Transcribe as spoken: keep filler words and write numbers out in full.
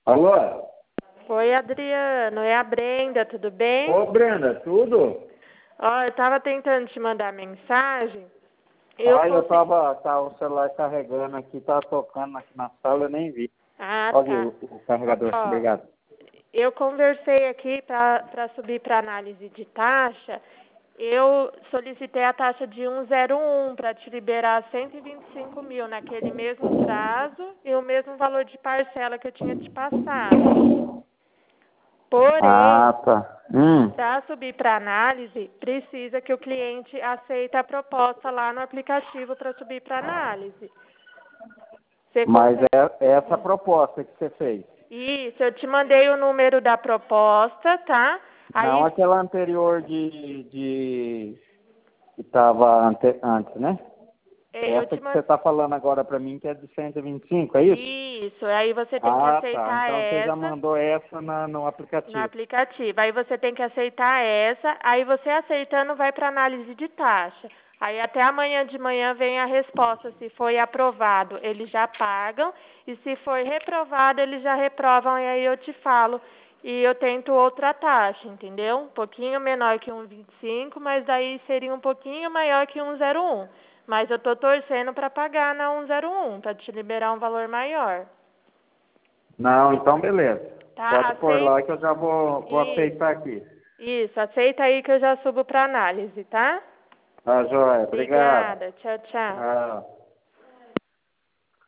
Alô? Oi, Adriano, é a Brenda, tudo bem? Ô, Brenda, tudo? Ó, eu tava tentando te mandar mensagem. Eu Ah, eu consegui. tava, tava o celular carregando aqui, tava tocando aqui na sala, eu nem vi. Ah, Olha tá. o, o carregador, Ó, obrigado. eu conversei aqui para subir para análise de taxa. Eu solicitei a taxa de cento e um para te liberar cento e vinte e cinco mil naquele mesmo prazo e o mesmo valor de parcela que eu tinha te passado. Ah, Porém, tá. Hum, para subir para análise, precisa que o cliente aceite a proposta lá no aplicativo para subir para análise. Você mas consegue? é, é essa a proposta que você fez. Isso, eu te mandei o número da proposta, tá? Não Aí, aquela anterior de, de que tava ante, antes, né? eh, eu Essa te que você mandei. tá falando agora pra mim que é de cento e vinte e cinco, é isso? Isso, aí você tem que Ah, tá. aceitar Então você já essa mandou essa na, no no aplicativo. aplicativo. Aí você tem que aceitar essa, aí você aceitando vai para análise de taxa. Aí até amanhã de manhã vem a resposta. Se foi aprovado, eles já pagam. E se foi reprovado, eles já reprovam. E aí eu te falo. E eu tento outra taxa, entendeu? Um pouquinho menor que um vinte e cinco, mas daí seria um pouquinho maior que um zero um. Mas eu tô torcendo para pagar na um zero um, para te liberar um valor maior. Não, então beleza. Tá? Pode pôr Aceita. lá que eu já vou, vou Isso. aceitar aqui. Isso, aceita aí que eu já subo para análise, tá? Tá, joia. Obrigado. Obrigada, tchau, tchau. Tchau.